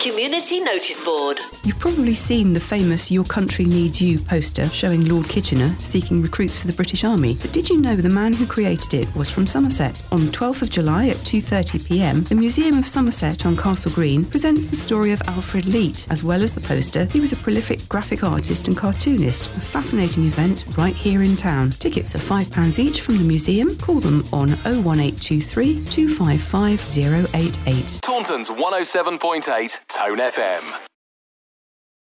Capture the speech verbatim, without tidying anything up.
Community Notice Board. You've probably seen the famous Your Country Needs You poster showing Lord Kitchener seeking recruits for the British Army. But did you know the man who created it was from Somerset? On the twelfth of July at two thirty p m, the Museum of Somerset on Castle Green presents the story of Alfred Leet. As well as the poster, he was a prolific graphic artist and cartoonist. A fascinating event right here in town. Tickets are five pounds each from the museum. Call them on oh one eight two three, two five five, oh eight eight. Taunton's one oh seven point eight Tone F M.